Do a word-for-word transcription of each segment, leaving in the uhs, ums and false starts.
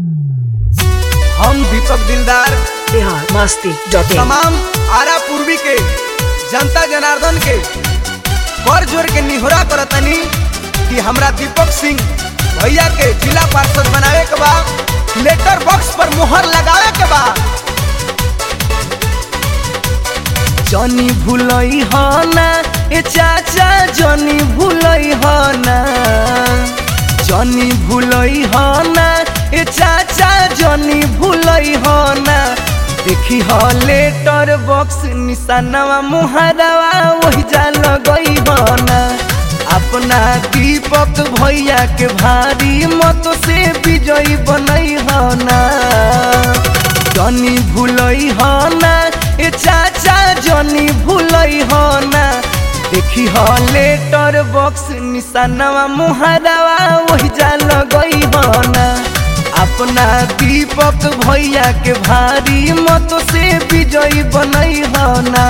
हम दीपक दिलदार बिहार मस्ती dot in. तमाम आरा पूर्वी के जनता जनार्दन के कर जोर के निहोरा करतनी कि हमरा दीपक सिंह भैया के जिला पार्षद बनावे के बा, लेटर बॉक्स पर मुहर लगावे के बा। जनी भूलई हो ना ए चाचा, जनी भूलई हो ना, जनी भूलई हो ना ए चाचा, जनी भूलई हो ना। देखी हो लेटर बॉक्स निशानवा मुहरवा वही जा लगई हो ना। अपना दीपक भैया के भारी मत से विजयी बनई हो ना। जनी भूलई हो ना ए चाचा, जनी भूलई हो ना। देखी हो लेटर बॉक्स निशानवा मुहरवा वही जा लगई हो ना। अपना दीपक भैया के भारी मत से विजयी बनई हो ना।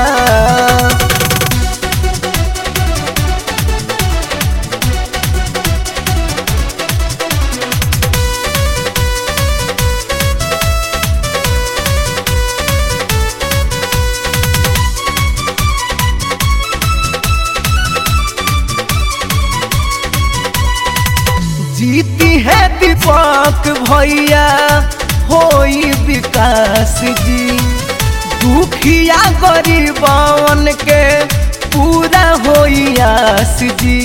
जीती है दीपक भैया होई विकास जी। दुखिया गरीबन के पूरा होई आस जी।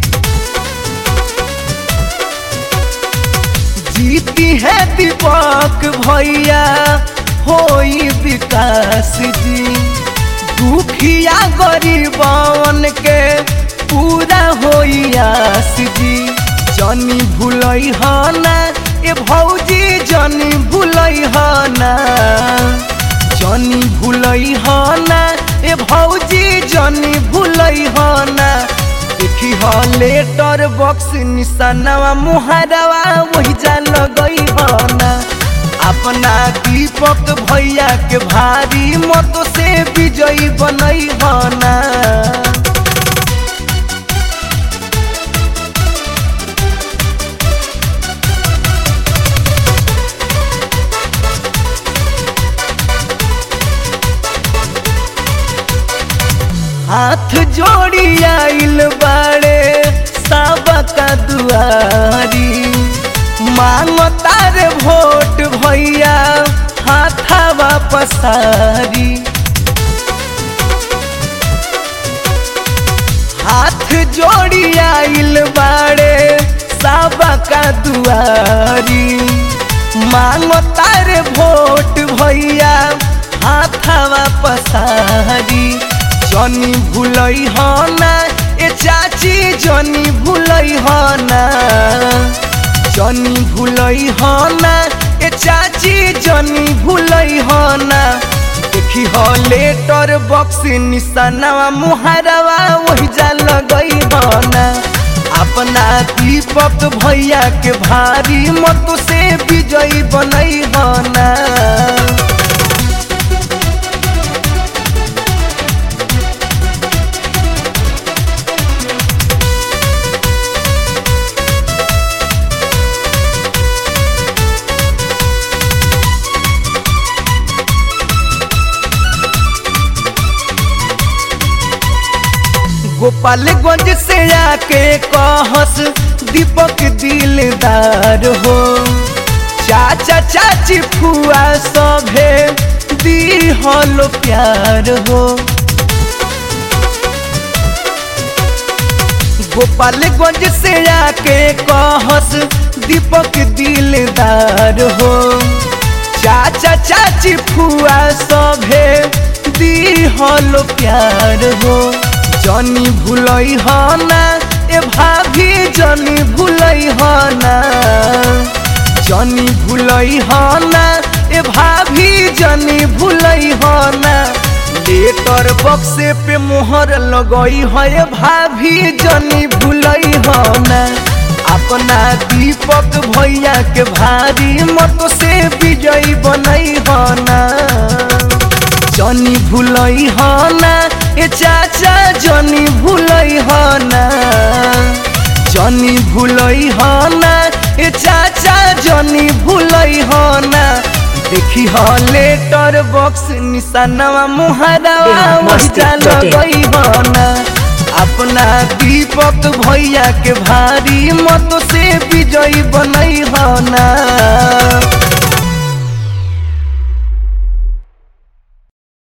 जीती है दीपक भैया होई विकास जी। दुखिया गरीबन के पूरा होई आस जी। जनी भूलई हो ना ए भौजी, जनी भूलई हो ना, जनी भूलई हो ना ए भौजी, जनी भूलई हो ना। देखी हो लेटर बॉक्स निशानवा मुहरवा वही जा लगई हो ना। अपना दीपक भैया के भारी मत से विजयी बनई हो ना। हाथ जोड़ी आइल बाड़े सबका दुआरी। मांगो तारे वोट भैया हाथवा पसारी। हाथ जोड़ी आइल बाड़े सबका दुआरी। मांगो तारे वोट भैया हाथवा पसारी। जनी भूलई हो ना ए चाची, जनी भूलई हो ना, जनी भूलई हो ना ए चाची, जनी भूलई हो ना। देखी हो लेटर बॉक्स निशानवा मुहरवा वही जा लगई हो ना। अपना दीपक भैया के भारी मत से विजयी बनई हो ना। गोपालगंज से आके कहस दीपक दिलदार हो। चाचा चाची फुआ सभे दी हलो प्यार हो। गोपालगंज से आके कहस दीपक दिलदार हो। चाचा चाची फुआ सभे दी हलो प्यार हो। जनी भूलई हो ना ए भाभी, जनी भूलई हो ना, जनी भूलई हो ना ए भाभी, जनी भूलई हो ना। लेटर बॉक्स पे मुहर लगई हो ए भाभी, जनी भूलई हो ना। अपना दीपक भैया के भारी मत से विजयी बनई हो ना। जनी भूलई हो ना ए चाचा, जनी भूलई हो ना, जनी भूलई हो ना ए चाचा, जनी भूलई हो ना देखी हो लेटर बॉक्स निशानवा मुहारावा वहीजा लगई हो ना अपना दीपक भैया के भारी मत से विजयी बनई हो ना।